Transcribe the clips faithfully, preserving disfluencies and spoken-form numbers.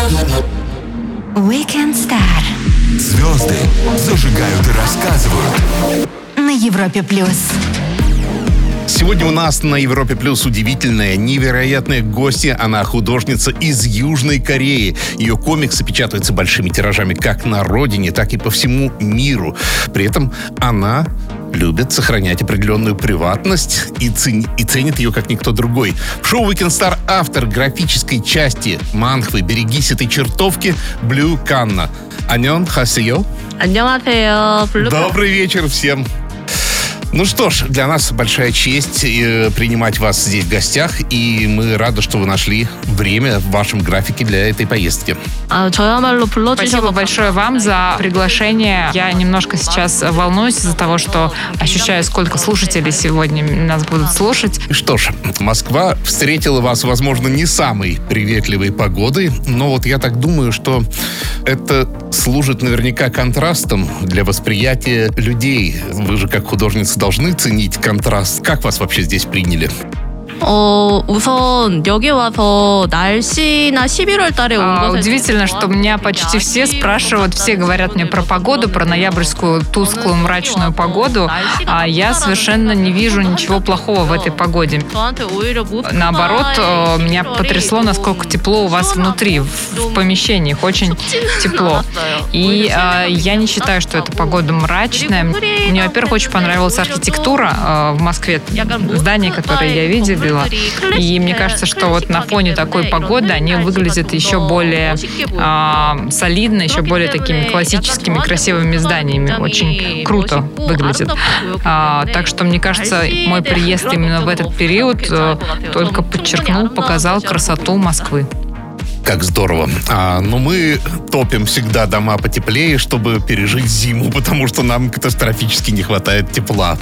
Weekend Star. Звезды зажигают и рассказывают. На Европе плюс. Сегодня у нас на Европе Плюс удивительная, невероятная гостья. Она художница из Южной Кореи. Ее комиксы печатаются большими тиражами как на родине, так и по всему миру. При этом она любит сохранять определенную приватность и, цени, и ценит ее как никто другой. В шоу Weekend Star автор графической части манхвы «Берегись этой чертовки» Блю Канна. Аньон, хасеё. 안녕하세요. Добрый вечер всем. Ну что ж, для нас большая честь э, принимать вас здесь в гостях, и мы рады, что вы нашли время в вашем графике для этой поездки. Спасибо большое вам за приглашение. Я немножко сейчас волнуюсь из-за того, что ощущаю, сколько слушателей сегодня нас будут слушать. Что ж, Москва встретила вас, возможно, не самой приветливой погодой, но вот я так думаю, что это служит наверняка контрастом для восприятия людей. Вы же как художница должны ценить контраст. Как вас вообще здесь приняли? 어, 우선 여기 와서 날씨나 십일월 달에 온 것에 удивительно, что меня почти все спрашивают, все говорят мне про погоду, про ноябрьскую тусклую мрачную погоду, а я совершенно не вижу ничего плохого в этой погоде. Наоборот, меня потрясло, насколько тепло у вас внутри, в помещениях, очень тепло. И а, я не считаю, что эта погода мрачная. Мне, во-первых, очень понравилась архитектура а, в Москве, здания, которые я видела. И мне кажется, что вот на фоне такой погоды они выглядят еще более э, солидно, еще более такими классическими красивыми зданиями. Очень круто выглядит. А, так что, мне кажется, мой приезд именно в этот период э, только подчеркнул, показал красоту Москвы. Как здорово. А, но мы топим всегда дома потеплее, чтобы пережить зиму, потому что нам катастрофически не хватает тепла.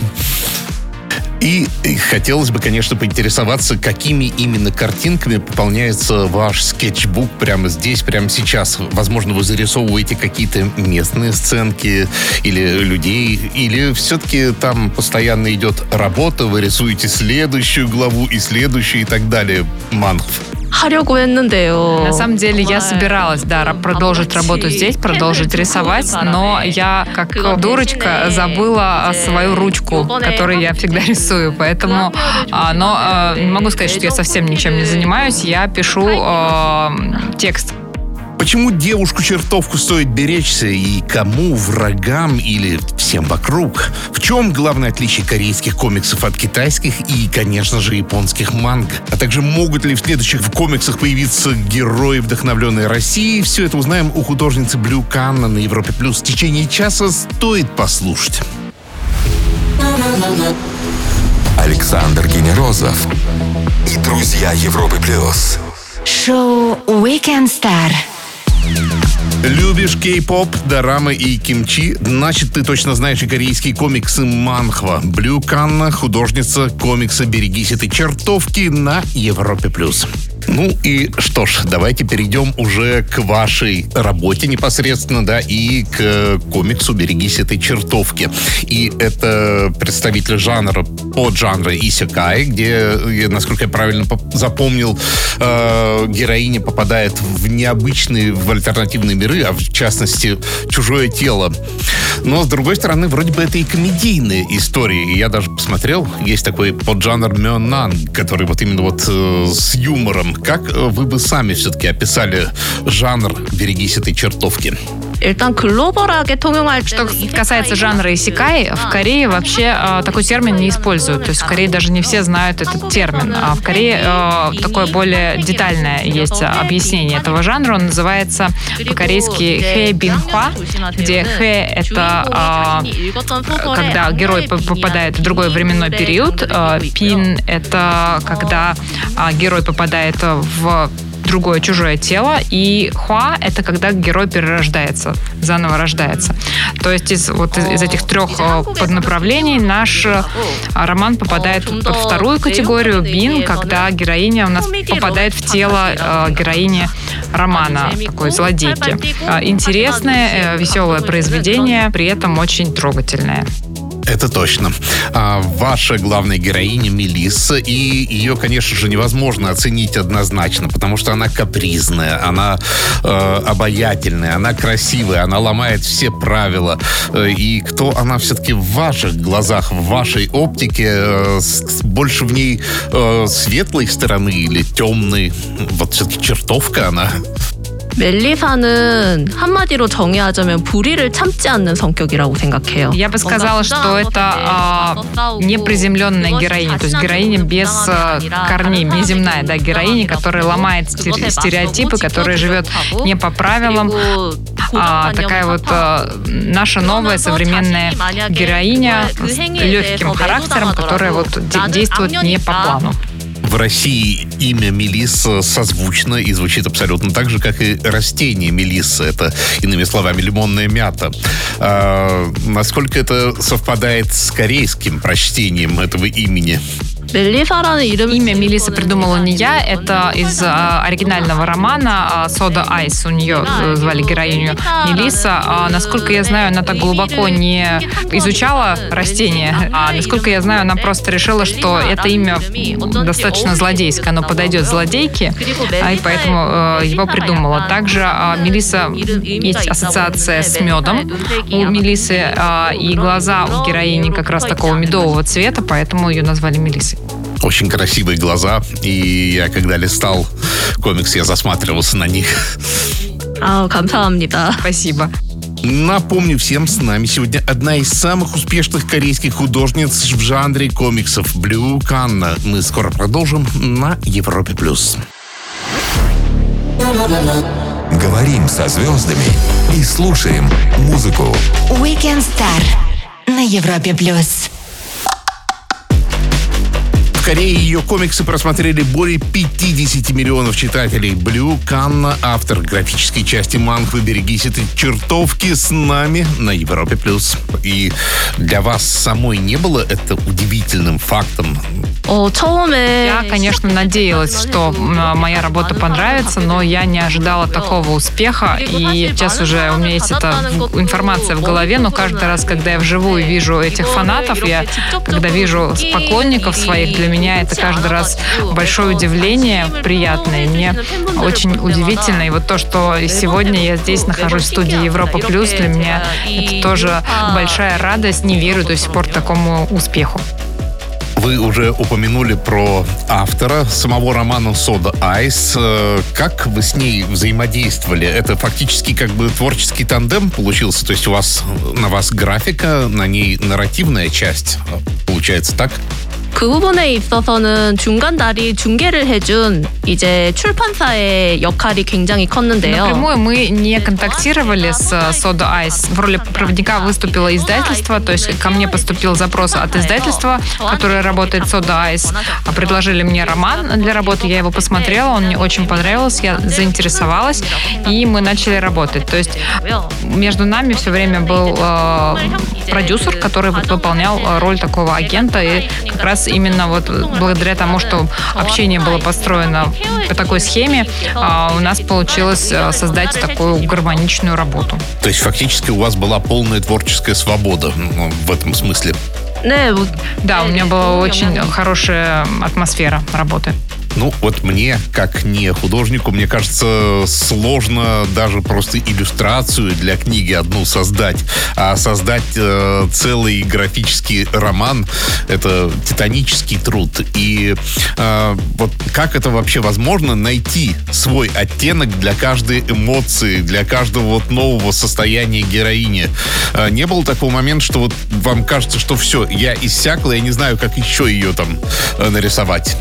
И хотелось бы, конечно, поинтересоваться, какими именно картинками пополняется ваш скетчбук прямо здесь, прямо сейчас. Возможно, вы зарисовываете какие-то местные сценки или людей, или все-таки там постоянно идет работа, вы рисуете следующую главу и следующую и так далее. манхв. 하려고 했는데요. На самом деле я собиралась, да, продолжить работу здесь, продолжить рисовать, но я, как дурочка, забыла свою ручку, которой я всегда рисую, поэтому, но не могу сказать, что я совсем ничем не занимаюсь, я пишу э, текст. Почему девушку-чертовку стоит беречься и кому, врагам или всем вокруг? В чем главное отличие корейских комиксов от китайских и, конечно же, японских манго? А также могут ли в следующих комиксах появиться герои, вдохновленные Россией? Все это узнаем у художницы Блю Канна на Европе Плюс. В течение часа стоит послушать. Александр Генерозов и друзья Европы Плюс. Шоу Weekend Star. Любишь кей-поп, дорамы и кимчи? Значит, ты точно знаешь и корейские комиксы манхва. Блю Канна, художница комикса «Берегись этой чертовки» на Европе+. Ну и что ж, давайте перейдем уже к вашей работе непосредственно, да, и к комиксу «Берегись этой чертовки». И это представитель жанра, поджанра исекай, где, насколько я правильно запомнил, э, героиня попадает в необычные, в альтернативные миры, а в частности, чужое тело. Но, с другой стороны, вроде бы это и комедийные истории. И я даже посмотрел, есть такой поджанр мённан, который вот именно вот э, с юмором. Как вы бы сами все-таки описали жанр «Берегись этой чертовки»? Что касается жанра исекай, в Корее вообще э, такой термин не используют. То есть в Корее даже не все знают этот термин. А в Корее э, такое более детальное есть объяснение этого жанра. Он называется по-корейски хэ бин хва, где хэ — это э, когда герой попадает в другой временной период. Э, пин — это когда э, герой попадает в другое чужое тело, и хуа — это когда герой перерождается, заново рождается. То есть из, вот из, из этих трех поднаправлений наш роман попадает под вторую категорию бин, когда героиня у нас попадает в тело э, героини романа, такой злодейки. Интересное, э, веселое произведение, при этом очень трогательное. Это точно. А ваша главная героиня Мелисса, и ее, конечно же, невозможно оценить однозначно, потому что она капризная, она э, обаятельная, она красивая, она ломает все правила. И кто она все-таки в ваших глазах, в вашей оптике, э, с, больше в ней э, светлой стороны или темной? Вот все-таки чертовка она. 멜리사는 한마디로 정의하자면 불의를 참지 않는 성격이라고 생각해요. Я бы сказала, что это а, неприземленная героиня, то есть героиня без а, корней, неземная, да, героиня, которая ломает стереотипы, которая живет не по правилам, а такая вот а, наша новая современная героиня с легким характером, которая вот действует не по плану. В России имя Мелисса созвучно и звучит абсолютно так же, как и растение Мелисса. Это, иными словами, лимонная мята. А, насколько это совпадает с корейским прочтением этого имени? Имя Мелисса придумала не я, это из а, оригинального романа «Сода Айс». У нее звали героиню Мелисса. А, насколько я знаю, она так глубоко не изучала растения. А, насколько я знаю, она просто решила, что это имя достаточно злодейское, оно подойдет злодейке, а, и поэтому а, его придумала. Также а, Мелисса, есть ассоциация с медом у Мелиссы, а, и глаза у героини как раз такого медового цвета, поэтому ее назвали Мелиссой. Очень красивые глаза, и я когда листал комикс, я засматривался на них. 아, 감사합니다. Спасибо. Напомню всем, с нами сегодня одна из самых успешных корейских художниц в жанре комиксов Блю Канна. Мы скоро продолжим на Европе+. Говорим со звездами и слушаем музыку. Weekend Star на Европе плюс. В Корее ее комиксы просмотрели более пятьдесят миллионов читателей. Блю Канна, автор графической части манхвы «Берегись этой чертовки», с нами на Европе+. И для вас самой не было это удивительным фактом? Я, конечно, надеялась, что моя работа понравится, но я не ожидала такого успеха. И сейчас уже у меня есть эта информация в голове, но каждый раз, когда я вживую вижу этих фанатов, я когда вижу поклонников своих, для меня это каждый раз большое удивление, приятное. Мне очень удивительно. И вот то, что сегодня я здесь нахожусь в студии Европа Плюс, для меня это тоже большая радость. Не верю до сих пор такому успеху. Вы уже упомянули про автора самого романа «Сода Айс». Как вы с ней взаимодействовали? Это фактически как бы творческий тандем получился? То есть у вас на вас графика, на ней нарративная часть? Получается так? 그 부분에 있어서는 중간다리 중개를 해준 이제 출판사의 역할이 굉장히 컸는데요. Напрямую мы не контактировали с Soda Ice. В роли проводника выступило издательство, то есть ко мне поступил запрос от издательства, которое работает Soda Ice. Предложили мне роман для работы, я его посмотрела, он мне очень понравился, я заинтересовалась, и мы начали работать. То есть между нами все время был э, продюсер, который вот выполнял роль такого агента, и как раз именно вот благодаря тому, что общение было построено по такой схеме, у нас получилось создать такую гармоничную работу. То есть фактически у вас была полная творческая свобода в этом смысле? Да, у меня была очень хорошая атмосфера работы. Ну, вот мне, как не художнику, мне кажется, сложно даже просто иллюстрацию для книги одну создать. А создать э, целый графический роман — это титанический труд. И э, вот как это вообще возможно найти свой оттенок для каждой эмоции, для каждого вот нового состояния героини? Э, не было такого момента, что вот вам кажется, что все, я иссякла, я не знаю, как еще ее там э, нарисовать?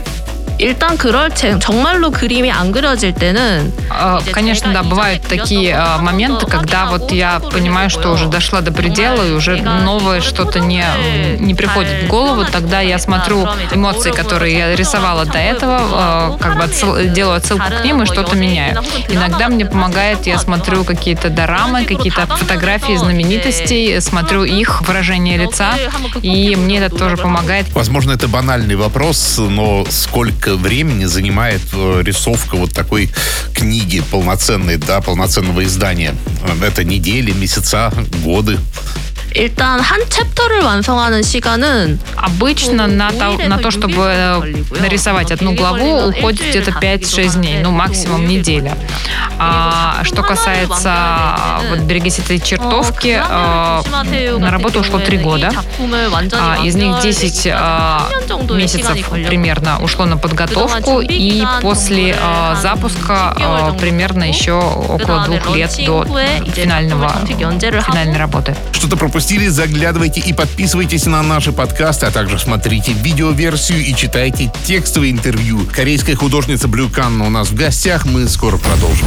일단 그럴 때 정말로 그림이 안 그려질 때는 Конечно, да, бывают такие моменты, когда вот я понимаю, что уже дошла до предела и уже новое что-то не, не приходит в голову. Тогда я смотрю эмоции, которые я рисовала до этого, как бы отсыл, делаю отсылку к ним и что-то меняю. Иногда мне помогает, я смотрю какие-то дорамы, какие-то фотографии знаменитостей, смотрю их выражение лица, и мне это тоже помогает. Возможно, это банальный вопрос, но сколько времени занимает рисовка вот такой книги полноценной, да, полноценного издания? Это недели, месяца, годы? 일단 한 챕터를 완성하는 시간은 Обычно на то, на то, чтобы нарисовать одну главу, уходит где-то пять-шесть дней, ну максимум неделя. А что касается вот «Берегись этой чертовки», а, на работу ушло три года. А, из них десять а, месяцев примерно ушло на подготовку, и после а, запуска а, примерно еще около двух лет до финального, финальной работы. Что-то пропустили? Заглядывайте и подписывайтесь на наши подкасты, а также смотрите видеоверсию и читайте текстовые интервью. Корейская художница Blue Kanna у нас в гостях. Мы скоро продолжим.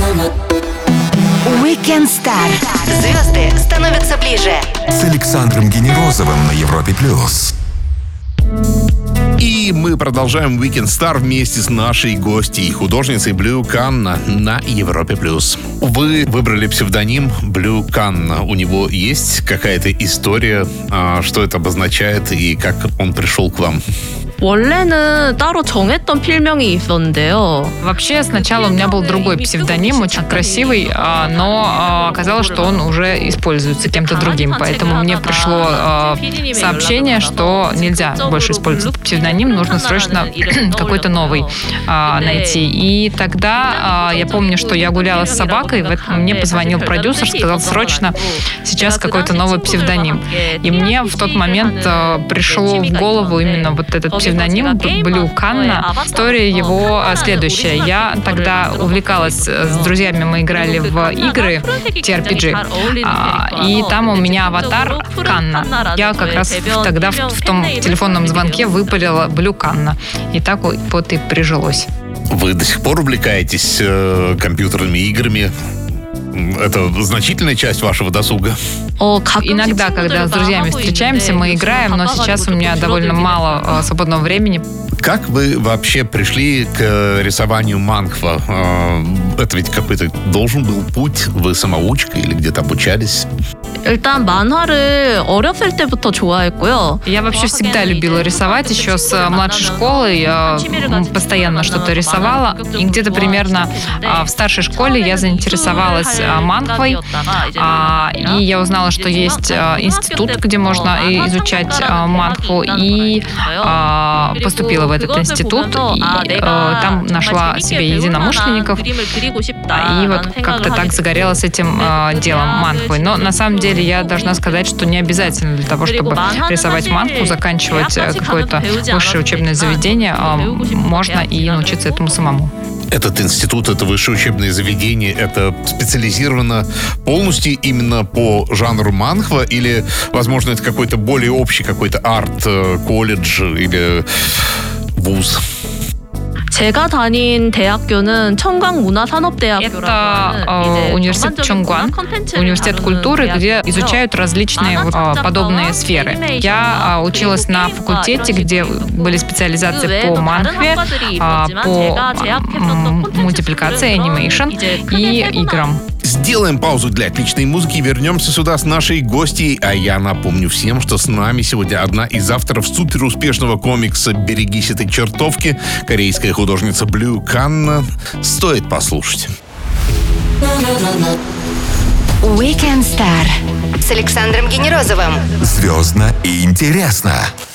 Weekend Star. Звезды становятся ближе. С Александром Генерозовым на Европе плюс. И мы продолжаем Weekend Star вместе с нашей гостьей, художницей Blue Kanna на Европе плюс. Вы выбрали псевдоним Blue Kanna. У него есть какая-то история, что это обозначает и как он пришел к вам? 원래는 따로 정했던 필명이 있었는데요. Вообще, сначала у меня был другой псевдоним, очень красивый, но оказалось, что он уже используется кем-то другим. Поэтому мне пришло сообщение, что нельзя больше использовать псевдоним, нужно срочно какой-то новый найти. И тогда я помню, что я гуляла с собакой, мне позвонил продюсер, сказал, срочно сейчас какой-то новый псевдоним. И мне в тот момент пришло в голову именно вот этот псевдоним. Псевдоним Blue Kanna. История его следующая. Я тогда увлекалась с друзьями, мы играли в игры ти ар пи джи, и там у меня аватар Канна. Я как раз тогда в том телефонном звонке выпалила Blue Kanna. И так вот и прижилось. Вы до сих пор увлекаетесь э, компьютерными играми? Это значительная часть вашего досуга? Иногда, когда с друзьями встречаемся, мы играем, но сейчас у меня довольно мало свободного времени. Как вы вообще пришли к рисованию манхва? Это ведь какой-то должен был путь? Вы самоучка или где-то обучались? 일단 만화를 어렸을 때부터 좋아했고요. Я вообще всегда любила рисовать. Еще с младшей школы я постоянно что-то рисовала. И где-то примерно в старшей школе я заинтересовалась манхвой. И я узнала, что есть институт, где можно изучать манхву. И поступила в этот институт. И там нашла себе единомышленников. И вот как-то так загорелась этим делом манхвой. Но на самом деле я должна сказать, что не обязательно для того, чтобы рисовать манхву, заканчивать какое-то высшее учебное заведение, можно и научиться этому самому. Этот институт, это высшее учебное заведение, это специализировано полностью именно по жанру манхва или, возможно, это какой-то более общий какой-то арт-колледж или вуз? 제가 다닌 대학교는 청강문화산업대학교라고 Это университет Чонгван, университет культуры, где изучают различные вот, подобные сферы. Я училась на факультете, где были специализации по манхве, по мультипликации, анимейшн и играм. Сделаем паузу для отличной музыки и вернемся сюда с нашей гостьей. А я напомню всем, что с нами сегодня одна из авторов суперуспешного комикса «Берегись этой чертовки», корейская художница Blue Kanna. Стоит послушать. Weekend Star с Александром Генерозовым. Звездно и интересно.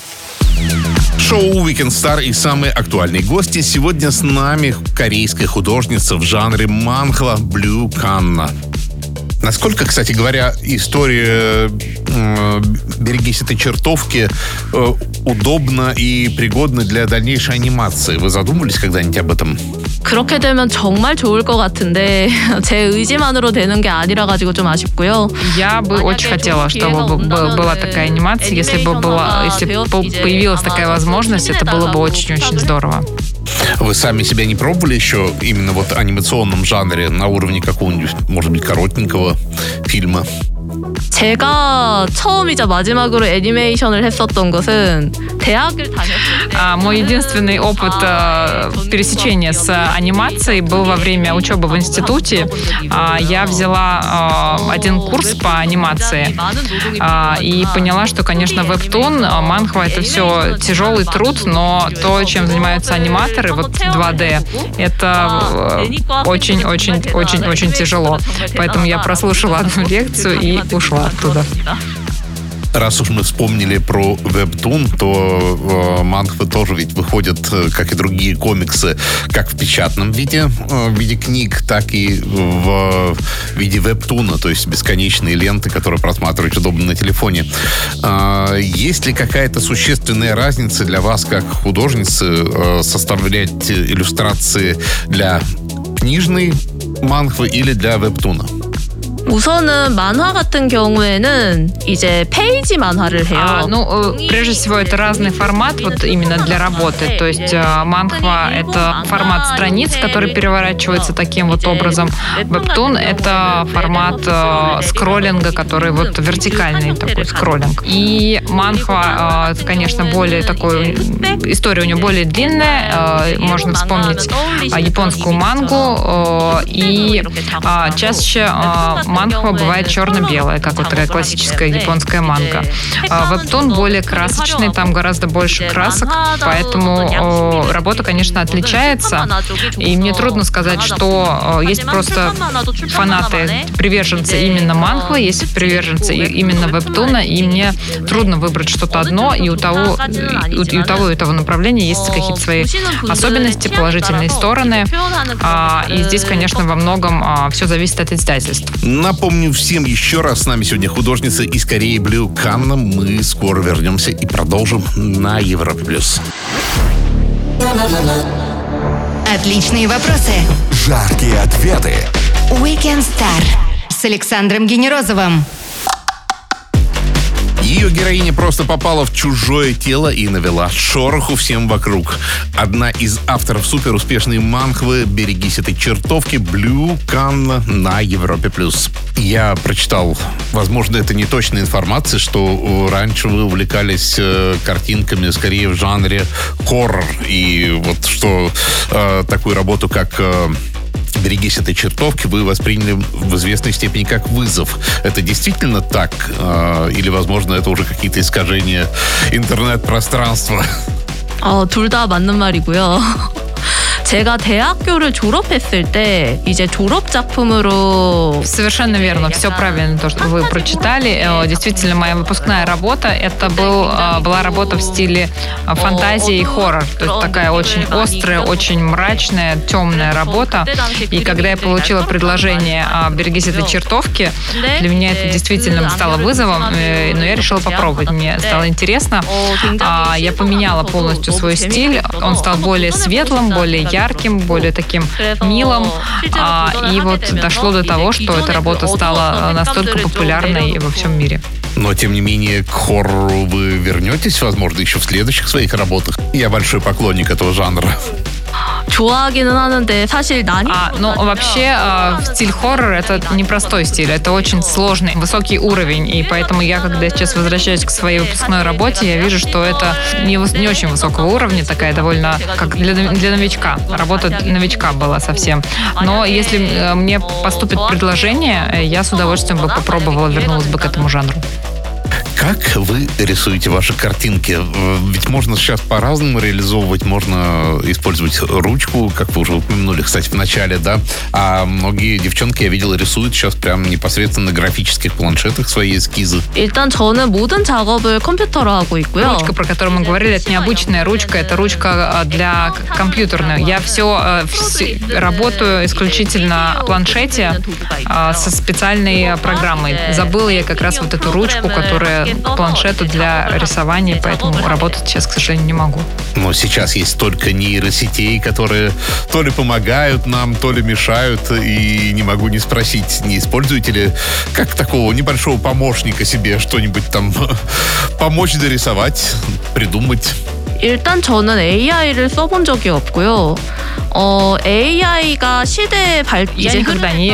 Шоу Weekend Star и самые актуальные гости. Сегодня с нами корейская художница в жанре манхва Blue Kanna. Насколько, кстати говоря, история э, «Берегись этой чертовки» э, удобна и пригодна для дальнейшей анимации? Вы задумывались когда-нибудь об этом? 그렇게 되면 정말 좋을 것 같은데 제 의지만으로 되는 게 아니라 가지고 좀 아쉽고요. Я бы очень хотела, чтобы была такая анимация. Если бы была, если появилась такая возможность, это было бы очень-очень здорово. Вы сами себя не пробовали еще именно вот в анимационном жанре на уровне какого-нибудь, может быть, коротенького фильма? 제가 처음이자 마지막으로 애니메이션을 했었던 것은 대학을 다녔을 Мой единственный опыт пересечения с анимацией был во время учебы в институте. Я взяла один курс по анимации и поняла, что, конечно, вебтун, манхва — это все тяжелый труд, но то, чем занимаются аниматоры, вот два дэ, это очень-очень-очень-очень тяжело. Поэтому я прослушала одну лекцию и ушла оттуда. Раз уж мы вспомнили про вебтун, то э, манхвы тоже ведь выходят, как и другие комиксы, как в печатном виде, э, в виде книг, так и в виде вебтуна, то есть бесконечные ленты, которые просматривать удобно на телефоне. Э, есть ли какая-то существенная разница для вас, как художницы, э, составлять иллюстрации для книжной манхвы или для вебтуна? 우선은 만화 같은 경우에는 이제 페이지 만화를 해요. А, ну, прежде всего, это разный формат вот именно для работы. То есть манхва — это формат страниц, который переворачивается таким вот образом. Вебтун — это формат э, скроллинга, который вот вертикальный такой скроллинг. И манхва, э, конечно, более такой... История у нее более длинная. Э, можно вспомнить э, японскую мангу. Э, и э, чаще... Э, манхва бывает черно-белая, как вот такая классическая японская манга. Вебтун более красочный, там гораздо больше красок, поэтому работа, конечно, отличается. И мне трудно сказать, что есть просто фанаты, приверженцы именно манхвы, есть приверженцы именно вебтуна, и мне трудно выбрать что-то одно, и у того, и у того, и у того направления есть какие-то свои особенности, положительные стороны. И здесь, конечно, во многом все зависит от издательств. Напомню всем еще раз, с нами сегодня художница из Кореи Блю Канна. Мы скоро вернемся и продолжим на Европе плюс. Отличные вопросы. Жаркие ответы. Weekend Star с Александром Генерозовым. Ее героиня просто попала в чужое тело и навела шороху всем вокруг. Одна из авторов суперуспешной манхвы «Берегись этой чертовки» Блю Канна на Европе+. Я прочитал, возможно, это не точная информация, что раньше вы увлекались э, картинками скорее в жанре хоррор. И вот что э, такую работу, как... Э, «Берегись этой чертовки» вы восприняли в известной степени как вызов. Это действительно так? Или, возможно, это уже какие-то искажения интернет-пространства? 어, 둘 다 맞는 말이고요. 제가 대학교를 졸업했을 때 이제 졸업 작품으로 Совершенно верно, все правильно, то, что вы прочитали. Действительно, моя выпускная работа, это был, была работа в стиле фантазии и хоррор. То есть такая очень острая, очень мрачная, темная работа. И когда я получила предложение «Берегись этой чертовки», для меня это действительно стало вызовом, но я решила попробовать. Мне стало интересно. Я поменяла полностью свой стиль. Он стал более светлым, более ярким, более таким милым. А, и вот дошло до того, что эта работа стала настолько популярной во всем мире. Но, тем не менее, к хоррору вы вернетесь, возможно, еще в следующих своих работах. Я большой поклонник этого жанра. 좋아하기는 하는데 사실 난이... А, ну, вообще, э, стиль хоррор — это непростой стиль, это очень сложный, высокий уровень, и поэтому я, когда сейчас возвращаюсь к своей выпускной работе, я вижу, что это не, не очень высокого уровня, такая довольно, как для, для новичка, работа новичка была совсем. Но если мне поступит предложение, я с удовольствием бы попробовала, вернулась бы к этому жанру. Как вы рисуете ваши картинки? Ведь можно сейчас по-разному реализовывать. Можно использовать ручку, как вы уже упомянули, кстати, в начале, да? А многие девчонки, я видел, рисуют сейчас прям непосредственно на графических планшетах свои эскизы. 일단 저는 모든 작업을 컴퓨터로 하고 있고요. Ручка, про которую мы говорили, это необычная ручка, это ручка для компьютерной. Я все, все работаю исключительно на планшете со специальной программой. Забыла я как раз вот эту ручку, которая к планшету для рисования, поэтому работать сейчас, к сожалению, не могу. Но сейчас есть столько нейросетей, которые то ли помогают нам, то ли мешают, и не могу не спросить, не используете ли как такого небольшого помощника себе что-нибудь там помочь дорисовать, придумать? 일단 저는 에이아이를 써본 적이 없고요. 어, 에이아이가 시대의 발 Я никогда не,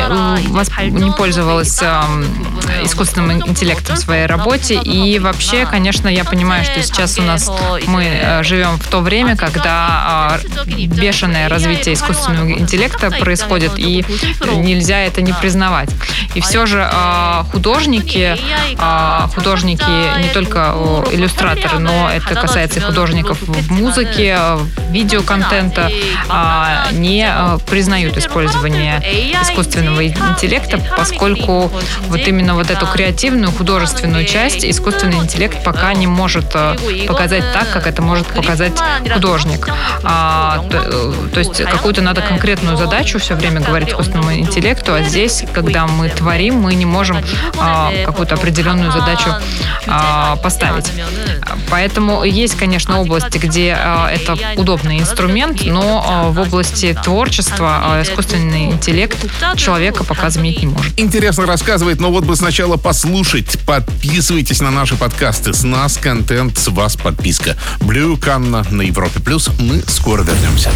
не пользовалась э, искусственным интеллектом в своей работе. И вообще, конечно, я понимаю, что сейчас у нас мы э, живем в то время, когда э, бешеное развитие искусственного интеллекта происходит, и нельзя это не признавать. И все же э, художники, э, художники не только э, иллюстраторы, но это касается и художников в музыке, видеоконтента не признают использование искусственного интеллекта, поскольку вот именно вот эту креативную, художественную часть искусственный интеллект пока не может показать так, как это может показать художник. А, то, то есть какую-то надо конкретную задачу все время говорить искусственному интеллекту, а здесь, когда мы творим, мы не можем а, какую-то определенную задачу а, поставить. Поэтому есть, конечно, области, где а, это удобный инструмент, но а, в области творчества а, искусственный интеллект человека пока заменить не может. Интересно рассказывает, но вот бы сначала послушать. Подписывайтесь на наши подкасты. С нас контент, с вас подписка. Blue Canna на Европе Плюс. Мы скоро вернемся.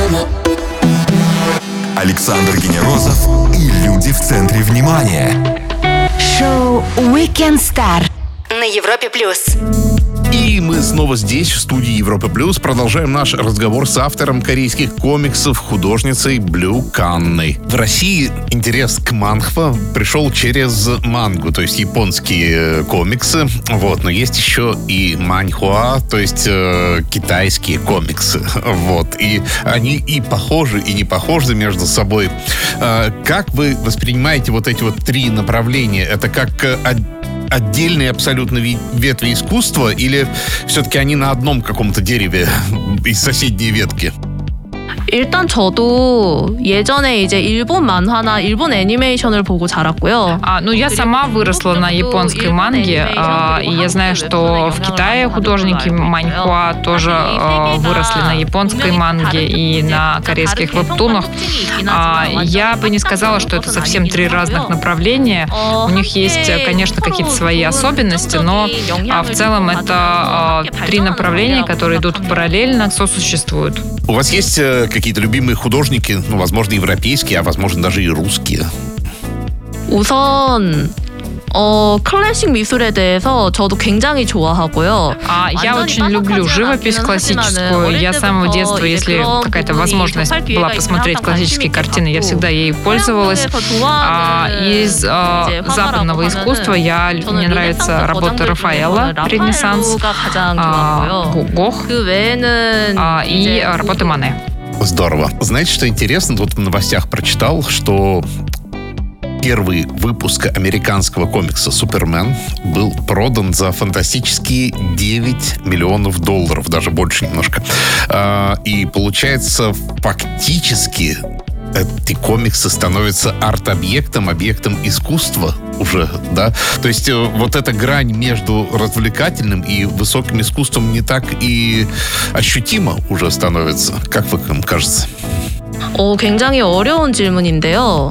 Александр Генерозов и люди в центре внимания. Шоу Weekend Star на Европе Плюс. И мы снова здесь, в студии Европа Плюс, продолжаем наш разговор с автором корейских комиксов, художницей Blue Canna. В России интерес к манхва пришел через мангу, то есть японские комиксы. Вот, но есть еще и маньхуа, то есть э, китайские комиксы. Вот, и они и похожи, и не похожи между собой. Э, как вы воспринимаете вот эти вот три направления? Это как э, отдельные абсолютно ветви искусства, или все-таки они на одном каком-то дереве из соседней ветки? 일단 저도 예전에 이제 일본 만화나 일본 애니메이션을 보고 자랐고요. А, ну, я сама выросла на японской манге, а, и я знаю, что в Китае художники маньхуа тоже а, выросли на японской манге и на корейских вебтунах. А, я бы не сказала, что это совсем три разных направления. У них есть, конечно, какие-то свои особенности, но а, в целом это а, три направления, которые идут параллельно, сосуществуют. У вас есть э, какие-то любимые художники, ну, возможно, европейские, а возможно, даже и русские? 우선 어, 클래식 미술에 대해서 저도 굉장히 좋아하고요. А я очень люблю живопись классическую. Я с самого детства, если какая-то возможность была посмотреть классические картины, я всегда ей пользовалась. А из а, западного искусства я, мне нравится работа Рафаэла «Ренессанс», а, Гох а, и работы Мане. Здорово. Знаете, что интересно? Тут в новостях прочитал, что первый выпуск американского комикса «Супермен» был продан за фантастические девять миллионов долларов, даже больше немножко. И получается, фактически эти комиксы становятся арт-объектом, объектом искусства уже, да? То есть вот эта грань между развлекательным и высоким искусством не так и ощутима уже становится. Как вам кажется? 어, 굉장히 어려운 질문인데요.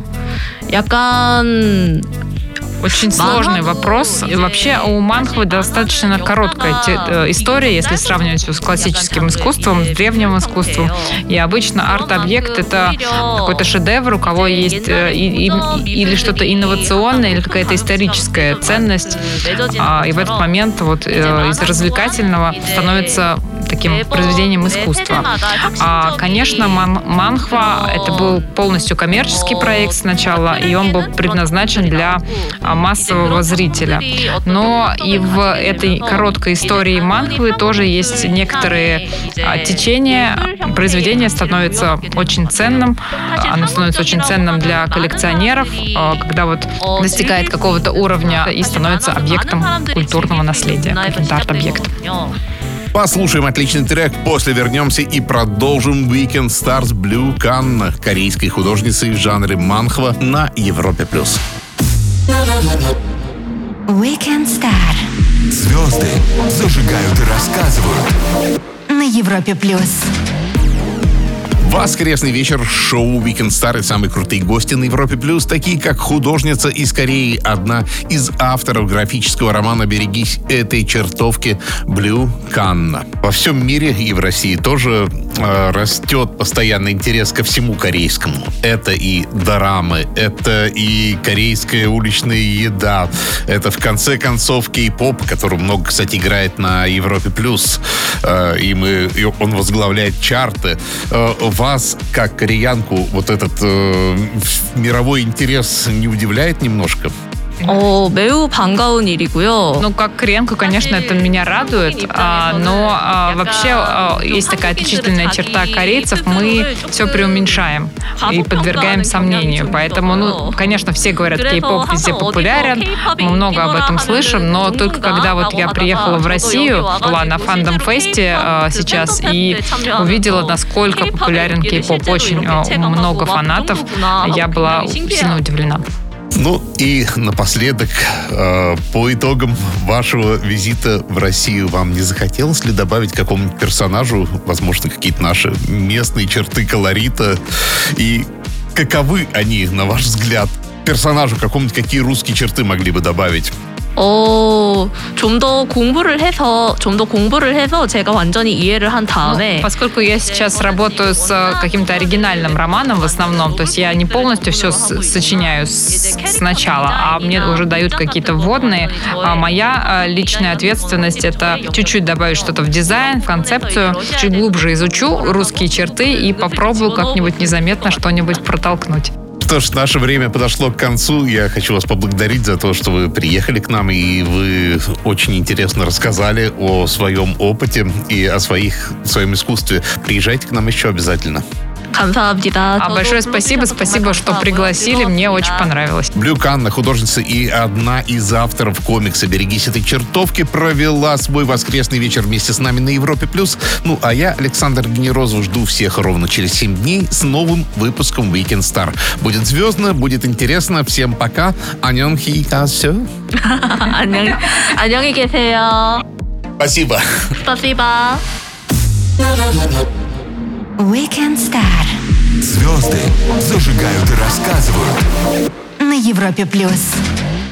약간 Очень сложный вопрос. И вообще у манхвы достаточно короткая те, э, история, если сравнивать все с классическим искусством, с древним искусством. И обычно арт-объект — это какой-то шедевр, у кого есть э, и, и, или что-то инновационное, или какая-то историческая ценность. А, и в этот момент вот э, из развлекательного становится таким произведением искусства. А, конечно, ман- манхва — это был полностью коммерческий проект сначала, и он был предназначен для массового зрителя. Но и в этой короткой истории манхвы тоже есть некоторые а, течения. Произведение становится очень ценным. Оно становится очень ценным для коллекционеров, а, когда вот достигает какого-то уровня и становится объектом культурного наследия, каким-то арт-объектом. Послушаем отличный трек, после вернемся и продолжим Weekend Stars Blue Canna, корейской художницей в жанре манхва на Европе+. Weekend Star Звезды зажигают и рассказывают на Европе Плюс. Воскресный вечер, шоу Weekend Star и самые крутые гости на Европе Плюс, такие как художница из Кореи, одна из авторов графического романа «Берегись этой чертовки» Blue Canna. Во всем мире и в России тоже э, растет постоянный интерес ко всему корейскому. Это и дорамы, это и корейская уличная еда, это в конце концов кей-поп, который много, кстати, играет на Европе Плюс, э, и мы, и он возглавляет чарты. Э, Вас, как кореянку, вот этот э, мировой интерес не удивляет немножко? 어, 매우 반가운 일이고요. Ну, как кореянку, конечно, это меня радует, а, но а, вообще а, есть такая отличительная черта корейцев, мы все преуменьшаем и подвергаем сомнению. Поэтому, ну, конечно, все говорят, кей-поп везде популярен, мы много об этом слышим, но только когда вот я приехала в Россию, была на Fandom Fest'е а, сейчас и увидела, насколько популярен кей-поп, очень а, много фанатов, я была сильно удивлена. Ну и напоследок, э, по итогам вашего визита в Россию, вам не захотелось ли добавить какому-нибудь персонажу, возможно, какие-то наши местные черты колорита? И каковы они, на ваш взгляд? Персонажу какому-нибудь какие русские черты могли бы добавить? 어, 좀 더 공부를 해서 좀 더 공부를 해서 제가 완전히 이해를 한 다음에. Ну, поскольку я сейчас работаю с каким-то оригинальным романом в основном, то есть я не полностью все сочиняю с, сначала, а мне уже дают какие-то вводные. А моя личная ответственность — это чуть-чуть добавить что-то в дизайн, в концепцию, чуть глубже изучу русские черты и попробую как-нибудь незаметно что-нибудь протолкнуть. Что ж, наше время подошло к концу. Я хочу вас поблагодарить за то, что вы приехали к нам, и вы очень интересно рассказали о своем опыте и о своих, своем искусстве. Приезжайте к нам еще обязательно. А большое спасибо, спасибо, что пригласили, мне очень понравилось. Блю Канна, художница и одна из авторов комикса «Берегись этой чертовки», провела свой воскресный вечер вместе с нами на Европе+. Ну, а я, Александр Генерозов, жду всех ровно через семь дней с новым выпуском Weekend Star. Будет звездно, будет интересно. Всем пока. 안녕히 가세요. 안녕히 계세요. Спасибо. Спасибо. Weekend Star Звезды зажигают и рассказывают. на Европе плюс.